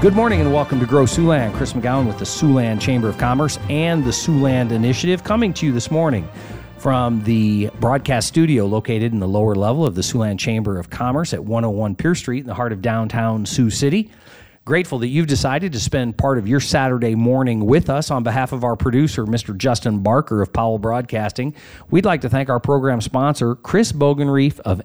Good morning and welcome to Grow Siouxland. Chris McGowan with the Siouxland Chamber of Commerce and the Siouxland Initiative coming to you this morning from the broadcast studio located in the lower level of the Siouxland Chamber of Commerce at 101 Pierce Street in the heart of downtown Sioux City. Grateful that you've decided to spend part of your Saturday morning with us. On behalf of our producer, Mr. Justin Barker of Powell Broadcasting, we'd like to thank our program sponsor, Chris Bogenreef of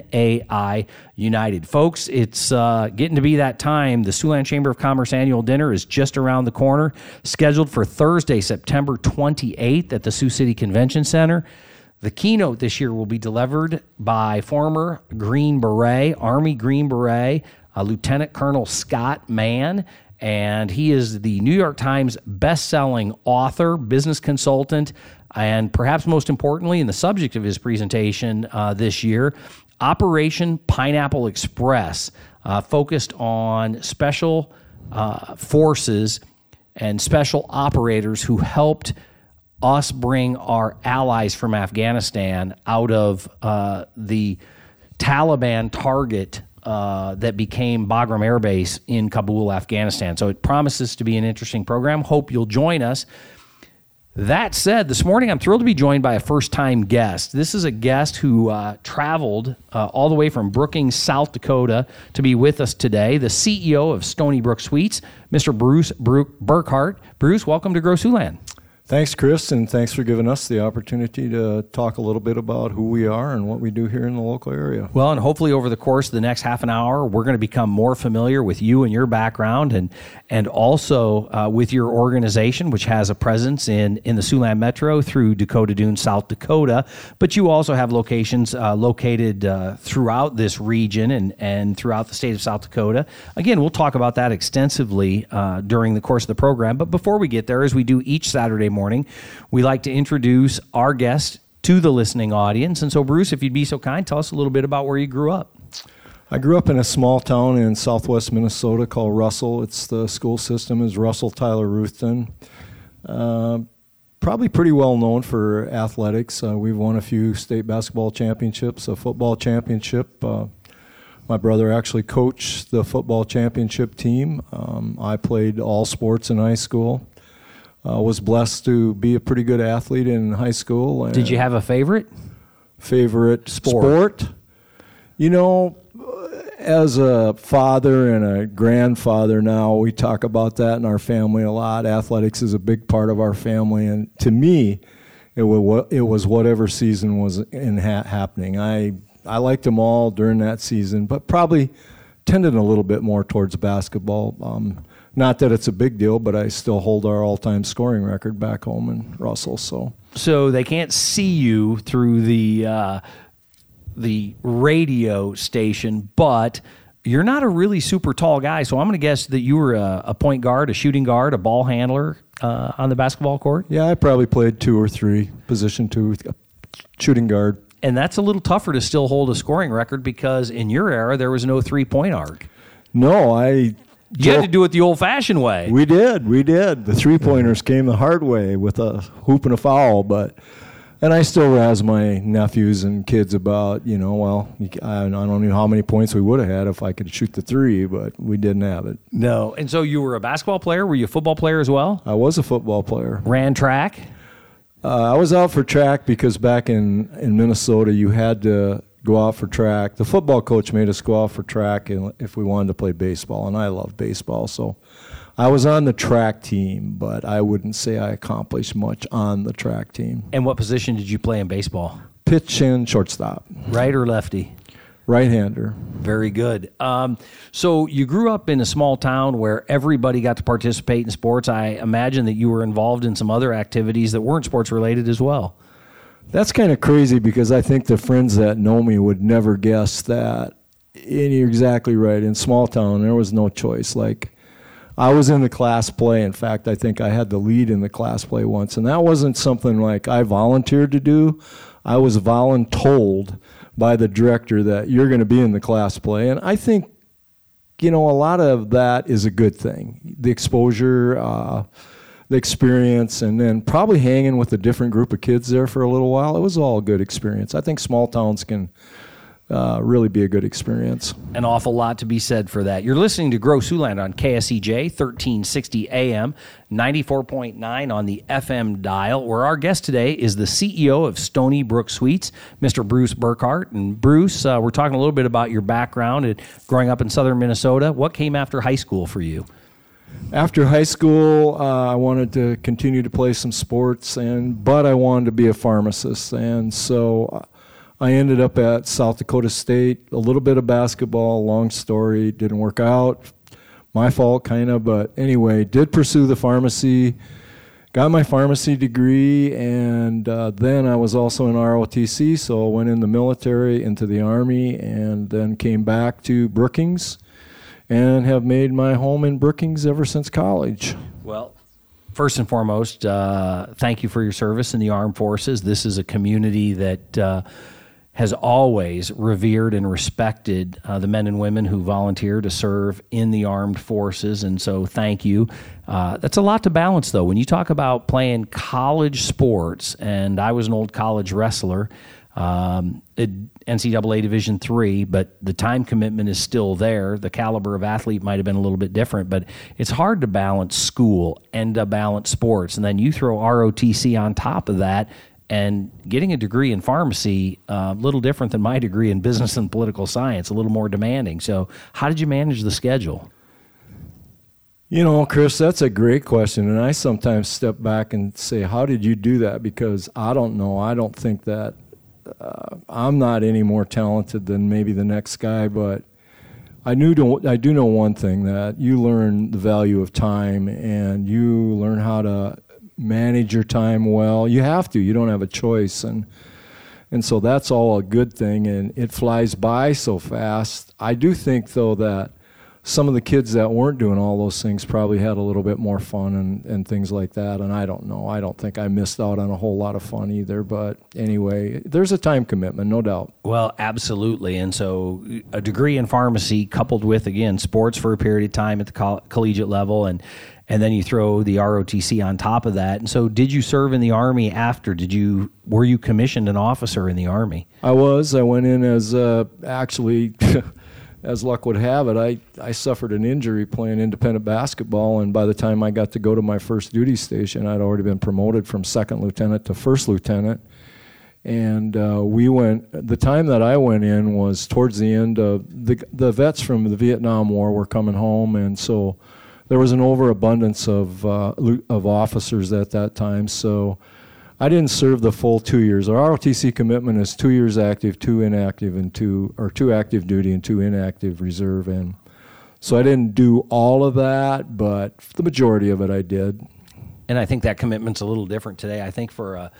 NAI United. Folks, it's getting to be that time. The Siouxland Chamber of Commerce annual dinner is just around the corner, scheduled for Thursday, September 28th at the Sioux City Convention Center. The keynote this year will be delivered by former Green Beret, Army Green Beret, Lieutenant Colonel Scott Mann, and he is the New York Times best-selling author, business consultant, and perhaps most importantly, in the subject of his presentation this year, Operation Pineapple Express, focused on special forces and special operators who helped us bring our allies from Afghanistan out of the Taliban target that became Bagram Air Base in Kabul, Afghanistan. So it promises to be an interesting program. Hope you'll join us. That said, this morning I'm thrilled to be joined by a first-time guest. This is a guest who traveled all the way from Brookings, South Dakota to be with us today, the CEO of Stony Brook Sweets, Mr. Bruce Burkhart. Bruce, welcome to Grow Siouxland. Thanks, Chris, and thanks for giving us the opportunity to talk a little bit about who we are and what we do here in the local area. Well, and hopefully over the course of the next half an hour, we're going to become more familiar with you and your background and also with your organization, which has a presence in the Siouxland Metro through Dakota Dunes, South Dakota. But you also have locations located throughout this region and throughout the state of South Dakota. Again, we'll talk about that extensively during the course of the program. But before we get there, as we do each Saturday morning, we like to introduce our guest to the listening audience. And so, Bruce, if you'd be so kind, tell us a little bit about where you grew up. I grew up in a small town in southwest Minnesota called Russell. It's the school system is Russell Tyler Ruthven. Probably pretty well known for athletics. We've won a few state basketball championships, a football championship. My brother actually coached the football championship team. I played all sports in high school. Was blessed to be a pretty good athlete in high school. Did you have a favorite? Favorite sport? You know, as a father and a grandfather now, we talk about that in our family a lot. Athletics is a big part of our family, and to me, it was whatever season was happening. I liked them all during that season, but probably tended a little bit more towards basketball. Not that it's a big deal, but I still hold our all-time scoring record back home in Russell. So they can't see you through the radio station, but you're not a really super tall guy. So I'm going to guess that you were a point guard, a shooting guard, a ball handler on the basketball court. Yeah, I probably played 2 or 3, position 2, shooting guard. And that's a little tougher to still hold a scoring record because in your era there was no 3-point arc. No, You had to do it the old-fashioned way. We did. The three-pointers came the hard way with a hoop and a foul. And I still razz my nephews and kids about, I don't know how many points we would have had if I could shoot the 3, but we didn't have it. No. And so you were a basketball player? Were you a football player as well? I was a football player. Ran track? I was out for track because back in Minnesota you had to go out for track. The football coach made us go out for track if we wanted to play baseball, and I love baseball. So I was on the track team, but I wouldn't say I accomplished much on the track team. And what position did you play in baseball? Pitch and shortstop. Right or lefty? Right-hander. Very good. So you grew up in a small town where everybody got to participate in sports. I imagine that you were involved in some other activities that weren't sports-related as well. That's kind of crazy because I think the friends that know me would never guess that. And you're exactly right. In small town, there was no choice. Like, I was in the class play. In fact, I think I had the lead in the class play once. And that wasn't something like I volunteered to do. I was voluntold by the director that you're going to be in the class play. And I think, a lot of that is a good thing. The exposure, the experience, and then probably hanging with a different group of kids there for a little while. It was all a good experience. I think small towns can really be a good experience. An awful lot to be said for that. You're listening to Grow Siouxland on KSEJ, 1360 AM, 94.9 on the FM dial, where our guest today is the CEO of Stony Brook Suites, Mr. Bruce Burkhart. And Bruce, we're talking a little bit about your background and growing up in southern Minnesota. What came after high school for you? After high school, I wanted to continue to play some sports, but I wanted to be a pharmacist. And so I ended up at South Dakota State, a little bit of basketball, long story, didn't work out. My fault, kind of, but anyway, did pursue the pharmacy, got my pharmacy degree, and then I was also in ROTC, so I went in the military, into the Army, and then came back to Brookings, and have made my home in Brookings ever since college. Well, first and foremost, thank you for your service in the armed forces. This is a community that has always revered and respected the men and women who volunteer to serve in the armed forces, and so thank you. That's a lot to balance, though. When you talk about playing college sports, and I was an old college wrestler, at NCAA Division III, but the time commitment is still there. The caliber of athlete might have been a little bit different, but it's hard to balance school and to balance sports, and then you throw ROTC on top of that. And getting a degree in pharmacy, a little different than my degree in business and political science, a little more demanding. So how did you manage the schedule? You know, Chris, that's a great question. And I sometimes step back and say, how did you do that? Because I don't know. I don't think that I'm not any more talented than maybe the next guy. But I do know one thing, that you learn the value of time, and you learn how to manage your time well. You have to. You don't have a choice. And so that's all a good thing, and it flies by so fast. I do think, though, that some of the kids that weren't doing all those things probably had a little bit more fun and things like that, and I don't know. I don't think I missed out on a whole lot of fun either, but anyway, there's a time commitment, no doubt. Well, absolutely, and so a degree in pharmacy coupled with, again, sports for a period of time at the collegiate level, and then you throw the ROTC on top of that. And so did you serve in the Army after? Were you commissioned an officer in the Army? I was. I went in as, actually, as luck would have it, I suffered an injury playing independent basketball, and by the time I got to go to my first duty station, I'd already been promoted from second lieutenant to first lieutenant. And the time that I went in was towards the end of, the vets from the Vietnam War were coming home, and so there was an overabundance of officers at that time, so I didn't serve the full 2 years. Our ROTC commitment is 2 years active, 2 inactive, and 2 active duty and 2 inactive reserve. And so I didn't do all of that, but the majority of it I did. And I think that commitment's a little different today. I think for an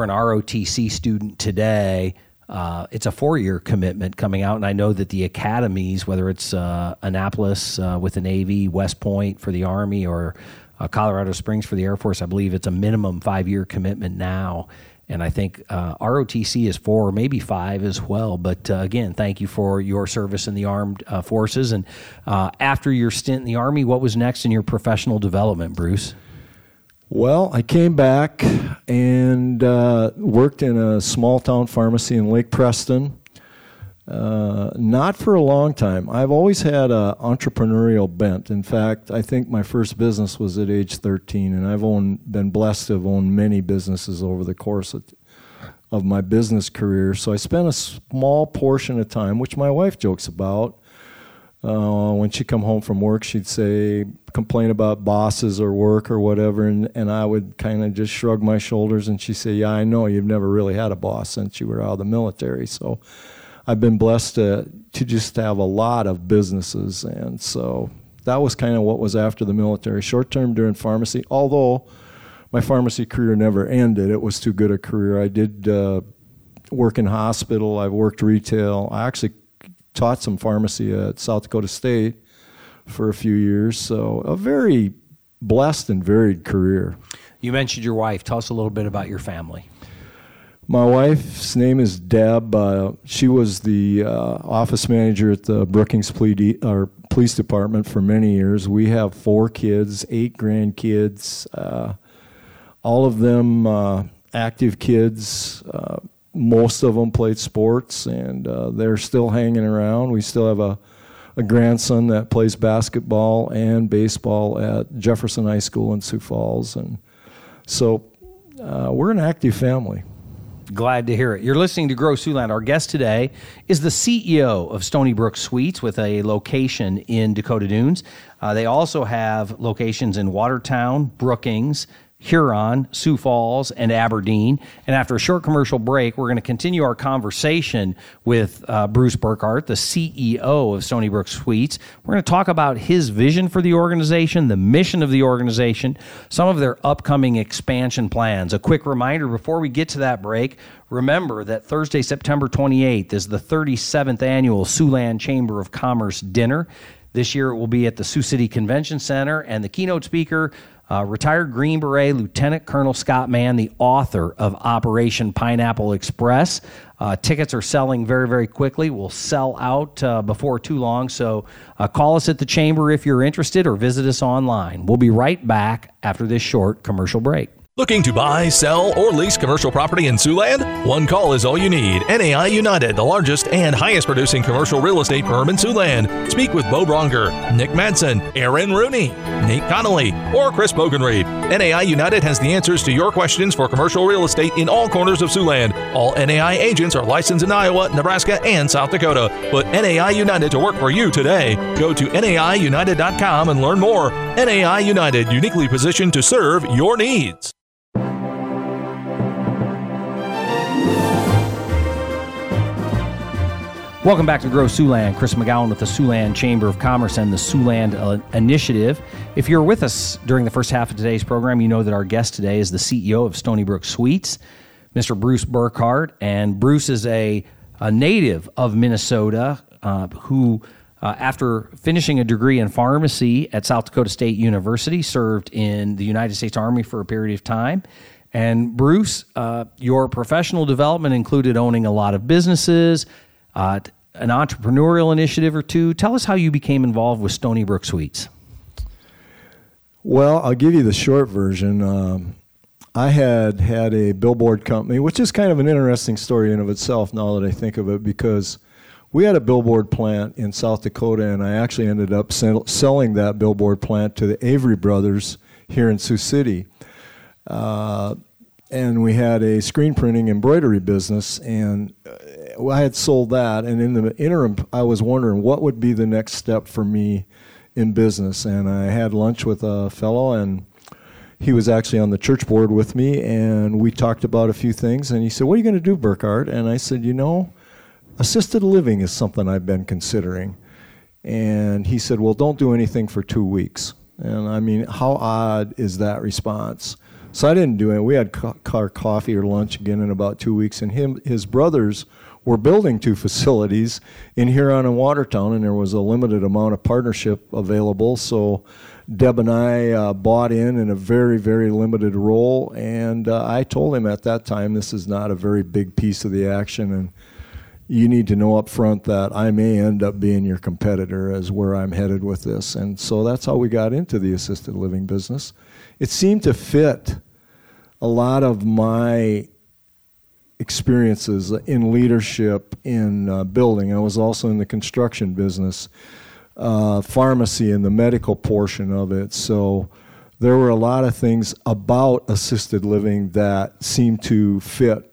ROTC student today, it's a 4-year commitment coming out, and I know that the academies, whether it's Annapolis with the Navy, West Point for the Army, or Colorado Springs for the Air Force, I believe it's a minimum 5-year commitment now. And I think ROTC is 4, maybe 5 as well. But again, thank you for your service in the armed forces. And after your stint in the Army, what was next in your professional development, Bruce? Well, I came back and worked in a small-town pharmacy in Lake Preston. Not for a long time. I've always had an entrepreneurial bent. In fact, I think my first business was at age 13, and I've been blessed to have owned many businesses over the course of my business career. So I spent a small portion of time, which my wife jokes about. When she'd come home from work, she'd complain about bosses or work or whatever, and I would kind of just shrug my shoulders, and she'd say, yeah, I know, you've never really had a boss since you were out of the military. So I've been blessed to just have a lot of businesses, and so that was kind of what was after the military. Short term during pharmacy, although my pharmacy career never ended. It was too good a career. I did work in hospital. I've worked retail. I actually taught some pharmacy at South Dakota State for a few years, so a very blessed and varied career. You mentioned your wife. Tell us a little bit about your family. My wife's name is Deb. She was the office manager at the Brookings Police Department for many years. We have 4 kids, 8 grandkids, all of them active kids. most of them played sports, and they're still hanging around. We still have a grandson that plays basketball and baseball at Jefferson High School in Sioux Falls, and so we're an active family. Glad to hear it. You're listening to Grow Siouxland. Our guest today is the CEO of Stony Brook Suites with a location in Dakota Dunes. They also have locations in Watertown, Brookings, Huron, Sioux Falls, and Aberdeen. And after a short commercial break, we're going to continue our conversation with Bruce Burkhardt, the CEO of Stony Brook Suites. We're going to talk about his vision for the organization, the mission of the organization, some of their upcoming expansion plans. A quick reminder before we get to that break, remember that Thursday, September 28th is the 37th annual Siouxland Chamber of Commerce dinner. This year it will be at the Sioux City Convention Center, and the keynote speaker, retired Green Beret Lieutenant Colonel Scott Mann, the author of Operation Pineapple Express. Tickets are selling very, very quickly. Will sell out before too long. So call us at the Chamber if you're interested, or visit us online. We'll be right back after this short commercial break. Looking to buy, sell, or lease commercial property in Siouxland? One call is all you need. NAI United, the largest and highest producing commercial real estate firm in Siouxland. Speak with Bo Bronger, Nick Madsen, Aaron Rooney, Nate Connolly, or Chris Bogenreed. NAI United has the answers to your questions for commercial real estate in all corners of Siouxland. All NAI agents are licensed in Iowa, Nebraska, and South Dakota. Put NAI United to work for you today. Go to NAIUnited.com and learn more. NAI United, uniquely positioned to serve your needs. Welcome back to Grow Siouxland. Chris McGowan with the Siouxland Chamber of Commerce and the Siouxland Initiative. If you're with us during the first half of today's program, you know that our guest today is the CEO of Stony Brook Suites, Mr. Bruce Burkhardt. And Bruce is a native of Minnesota who, after finishing a degree in pharmacy at South Dakota State University, served in the United States Army for a period of time. And Bruce, your professional development included owning a lot of businesses, an entrepreneurial initiative or two. Tell us how you became involved with Stony Brook Suites. Well, I'll give you the short version. I had a billboard company, which is kind of an interesting story in of itself now that I think of it, because we had a billboard plant in South Dakota, and I actually ended up selling that billboard plant to the Avery Brothers here in Sioux City. And we had a screen printing embroidery business, and I had sold that. And in the interim, I was wondering what would be the next step for me in business. And I had lunch with a fellow, and he was actually on the church board with me, and we talked about a few things. And he said, "What are you going to do, Burkhardt?" And I said, assisted living is something I've been considering. And he said, "Well, don't do anything for 2 weeks." And I mean, how odd is that response? So I didn't do it. We had car coffee or lunch again in about 2 weeks, and his brothers were building 2 facilities in Huron and Watertown, and there was a limited amount of partnership available. So Deb and I bought in a very, very limited role, and I told him at that time, this is not a very big piece of the action, and you need to know up front that I may end up being your competitor as where I'm headed with this. And so that's how we got into the assisted living business. It seemed to fit a lot of my experiences in leadership, in building. I was also in the construction business, pharmacy and the medical portion of it. So there were a lot of things about assisted living that seemed to fit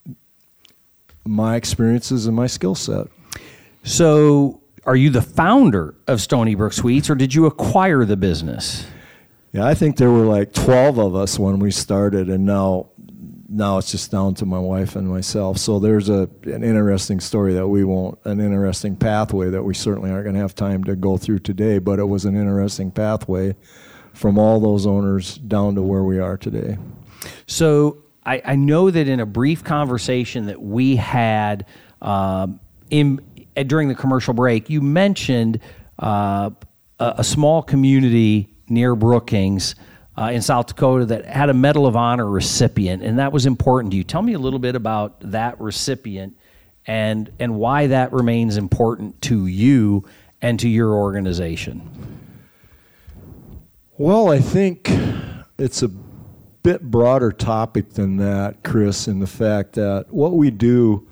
my experiences and my skill set. So are you the founder of Stony Brook Suites, or did you acquire the business? Yeah, I think there were like 12 of us when we started, and now it's just down to my wife and myself. So there's an interesting story an interesting pathway that we certainly aren't going to have time to go through today, but it was an interesting pathway from all those owners down to where we are today. So I know that in a brief conversation that we had during the commercial break, you mentioned a small community near Brookings in South Dakota that had a Medal of Honor recipient, and that was important to you. Tell me a little bit about that recipient and why that remains important to you and to your organization. Well, I think it's a bit broader topic than that, Chris, in the fact that what we do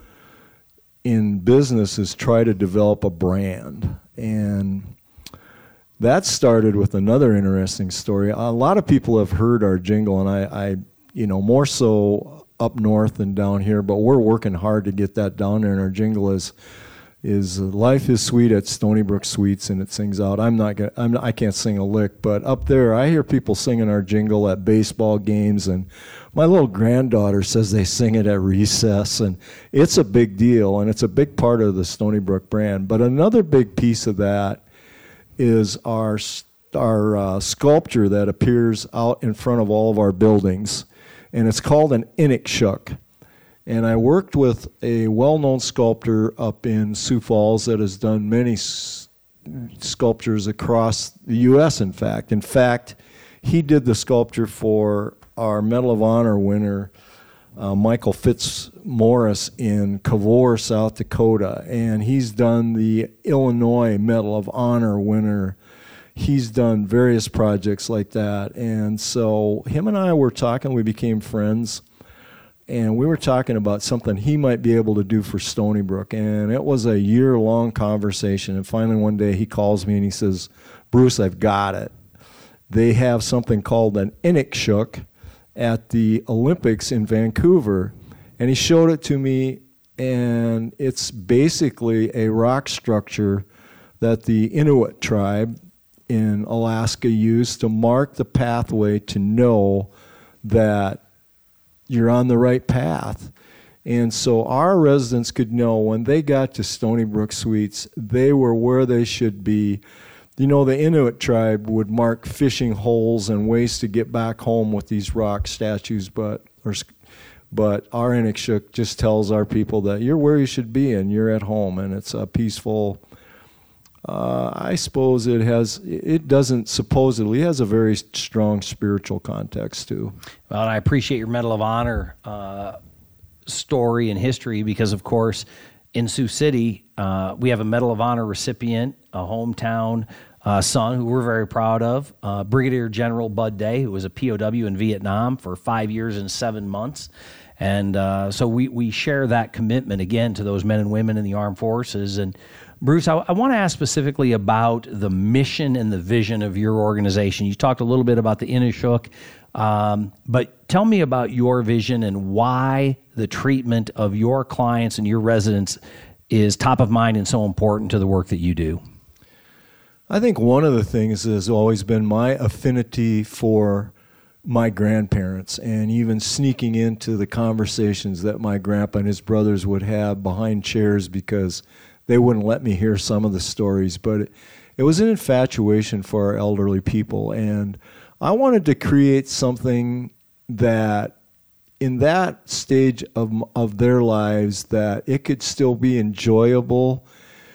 in business is try to develop a brand. And that started with another interesting story. A lot of people have heard our jingle, and I more so up north than down here, but we're working hard to get that down there. And our jingle is "Life is sweet at Stony Brook Sweets," and it sings out. I can't sing a lick, but up there I hear people singing our jingle at baseball games, and my little granddaughter says they sing it at recess, and it's a big deal, and it's a big part of the Stony Brook brand. But another big piece of that is our sculpture that appears out in front of all of our buildings, and it's called an Inukshuk. And I worked with a well-known sculptor up in Sioux Falls that has done many sculptures across the U.S., in fact. In fact, he did the sculpture for our Medal of Honor winner, Michael Fitzmaurice, in Cavour, South Dakota. And he's done the Illinois Medal of Honor winner. He's done various projects like that. And so him and I were talking. We became friends. And we were talking about something he might be able to do for Stony Brook. And it was a year-long conversation. And finally one day he calls me and he says, "Bruce, I've got it. They have something called an Inukshuk at the Olympics in Vancouver." And he showed it to me, and it's basically a rock structure that the Inuit tribe in Alaska used to mark the pathway to know that you're on the right path. And so our residents could know when they got to Stony Brook Suites, they were where they should be. The Inuit tribe would mark fishing holes and ways to get back home with these rock statues, but our Inukshuk just tells our people that you're where you should be and you're at home, and it's a peaceful. I suppose it has a very strong spiritual context too. Well, and I appreciate your Medal of Honor story and history because, of course, in Sioux City, we have a Medal of Honor recipient, a hometown son who we're very proud of, Brigadier General Bud Day, who was a POW in Vietnam for 5 years and 7 months. And so we share that commitment, again, to those men and women in the armed forces. And Bruce, I want to ask specifically about the mission and the vision of your organization. You talked a little bit about the Inukshuk, but tell me about your vision and why the treatment of your clients and your residents is top of mind and so important to the work that you do. I think one of the things has always been my affinity for my grandparents, and even sneaking into the conversations that my grandpa and his brothers would have behind chairs because they wouldn't let me hear some of the stories. But it was an infatuation for our elderly people, and I wanted to create something that in that stage of their lives that it could still be enjoyable,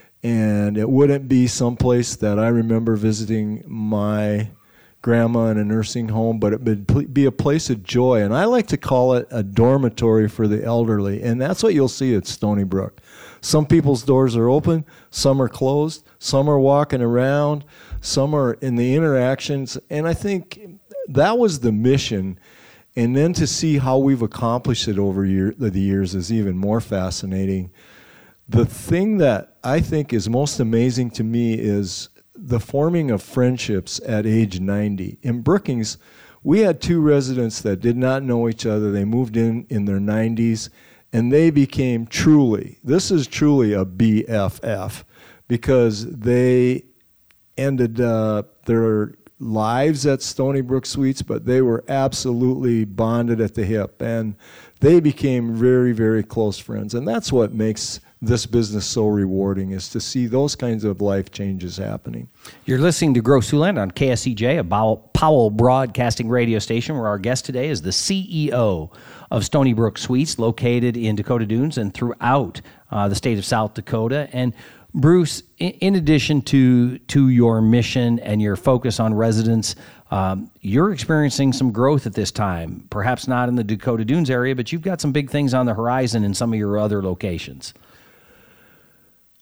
and it wouldn't be someplace that I remember visiting my grandma in a nursing home, but it would be a place of joy. And I like to call it a dormitory for the elderly, and that's what you'll see at Stony Brook. Some people's doors are open, some are closed, some are walking around, some are in the interactions, and I think that was the mission. And then to see how we've accomplished it over the years is even more fascinating. The thing that I think is most amazing to me is the forming of friendships at age 90. In Brookings, we had 2 residents that did not know each other. They moved in their 90s, and they became this is truly a BFF, because they ended their lives at Stony Brook Suites, but they were absolutely bonded at the hip, and they became very, very close friends. And that's what makes this business so rewarding, is to see those kinds of life changes happening. You're listening to Grow Siouxland on KSCJ, a Powell broadcasting radio station, where our guest today is the CEO of Stony Brook Suites, located in Dakota Dunes and throughout the state of South Dakota. And Bruce, in addition to your mission and your focus on residents, you're experiencing some growth at this time, perhaps not in the Dakota Dunes area, but you've got some big things on the horizon in some of your other locations.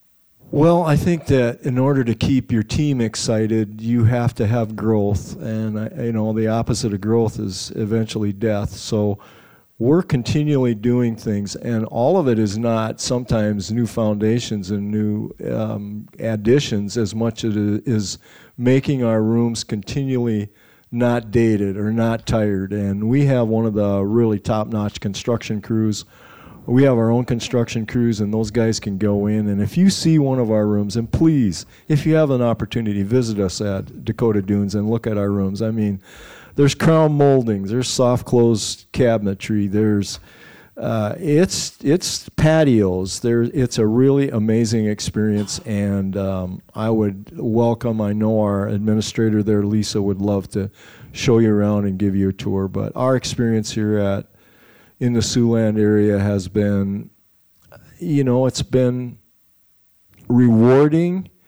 Well, I think that in order to keep your team excited, you have to have growth, and the opposite of growth is eventually death. So we're continually doing things, and all of it is not sometimes new foundations and new additions as much as it is making our rooms continually not dated or not tired. And we have one of the really top-notch construction crews. We have our own construction crews, and those guys can go in. And if you see one of our rooms, and please, if you have an opportunity, visit us at Dakota Dunes and look at our rooms. I mean, there's crown moldings, there's soft close cabinetry, there's it's patios. It's a really amazing experience, and I would welcome. I know our administrator there, Lisa, would love to show you around and give you a tour. But our experience here in the Siouxland area has been, it's been rewarding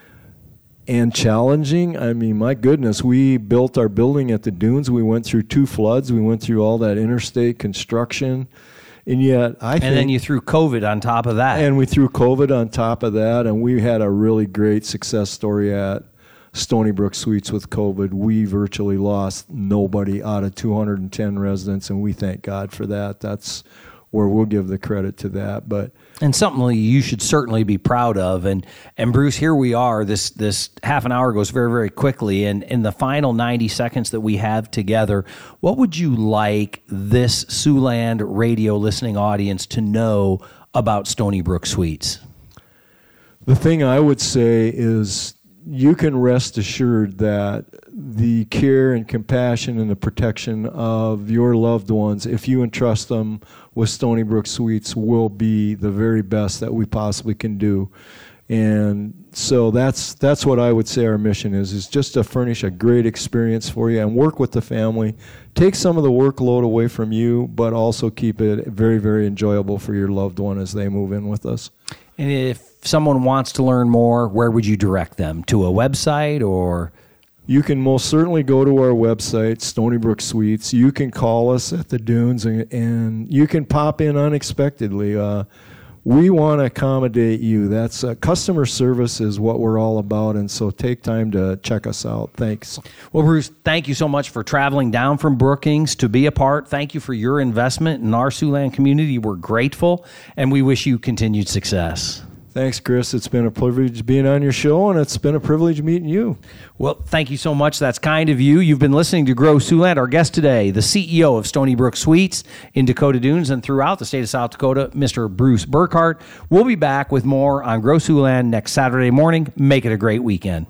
and challenging. I mean, my goodness, we built our building at the Dunes. We went through 2 floods. We went through all that interstate construction. And yet, and then you threw COVID on top of that. And we threw COVID on top of that, and we had a really great success story at Stony Brook Suites with COVID. We virtually lost nobody out of 210 residents, and we thank God for that. That's where we'll give the credit to that. And something you should certainly be proud of. And Bruce, here we are. This half an hour goes very, very quickly. And in the final 90 seconds that we have together, what would you like this Siouxland radio listening audience to know about Stony Brook Suites? The thing I would say is, you can rest assured that the care and compassion and the protection of your loved ones, if you entrust them with Stony Brook Suites, will be the very best that we possibly can do. And so that's what I would say our mission is just to furnish a great experience for you and work with the family. Take some of the workload away from you, but also keep it very, very enjoyable for your loved one as they move in with us. And if someone wants to learn more, where would you direct them? To a website or? You can most certainly go to our website, Stony Brook Suites. You can call us at the Dunes, and you can pop in unexpectedly. We want to accommodate you. That's customer service is what we're all about, and so take time to check us out. Thanks. Well, Bruce, thank you so much for traveling down from Brookings to be a part. Thank you for your investment in our Siouxland community. We're grateful, and we wish you continued success. Thanks, Chris. It's been a privilege being on your show, and it's been a privilege meeting you. Well, thank you so much. That's kind of you. You've been listening to Grow Siouxland. Our guest today, the CEO of Stony Brook Suites in Dakota Dunes and throughout the state of South Dakota, Mr. Bruce Burkhart. We'll be back with more on Grow Siouxland next Saturday morning. Make it a great weekend.